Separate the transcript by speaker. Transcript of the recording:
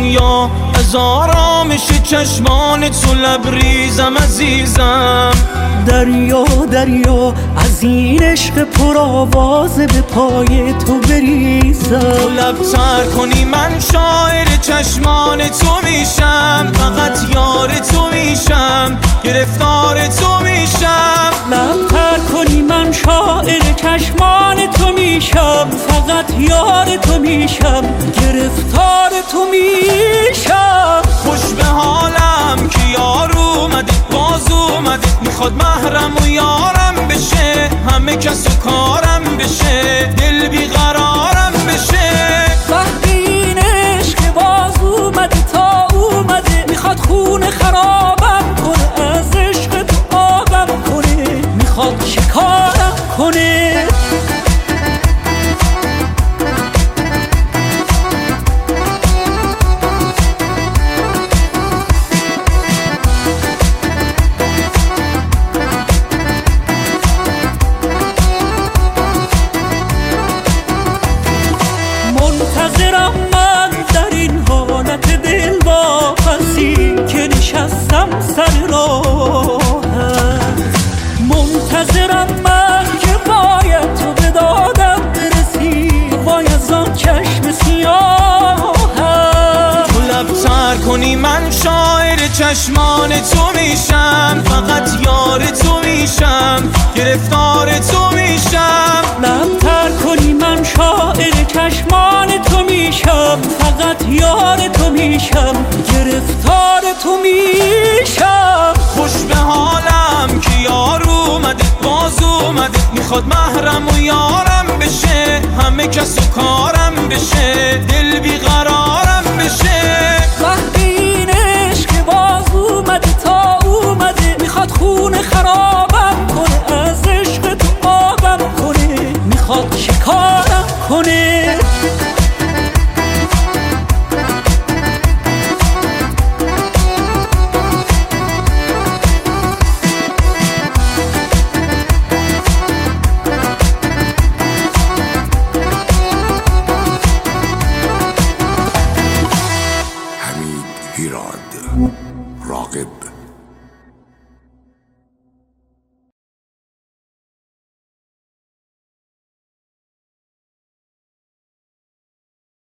Speaker 1: دنیا از آرامش چشمان تو لبریزم عزیزم.
Speaker 2: دریا دریا از این عشق پرآواز به پای تو بریزم.
Speaker 1: تو لبتر کنی من شاعر چشمان تو میشم، فقط یار تو میشم، گرفتار تو میشم.
Speaker 2: لبتر کنی من شاعر چشمان تو میشم، فقط یار تو میشم، گرفتار تو میشم.
Speaker 1: خوش به حالم که یار اومده، باز اومده، میخواد محرم و یارم بشه، همه کس و کارم بشه، دل بیقرارم بشه.
Speaker 2: وقتی این عشق باز اومده تا اومده، میخواد خون خرابم کنه، از عشق تو آبم کنه، میخواد شکارم کنه. منتظرم من در این حالت دل واپسی که نشستم سر راهت. منتظرم من که باید تو به دادم برسی، وای از آن چشم سیاهت.
Speaker 1: تو لبتر کنی من شاعر چشمان تو میشم، فقط یار تو میشم، گرفتار تو میشم.
Speaker 2: لبتر کنی من شاعر چشمان تو میشم، فقط یار تو میشم، گرفتار تو میشم.
Speaker 1: خوش به حالم که یار اومده، باز اومده، میخواد محرم و یارم بشه، همه کس و کارم بشه، دل بیقرارم بشه.
Speaker 2: وقتی این عشق باز اومده تا اومده، میخواد خون خرابم کنه، از عشق تو آبم کنه، میخواد شکارم کنه.
Speaker 3: حمید هیراد راقب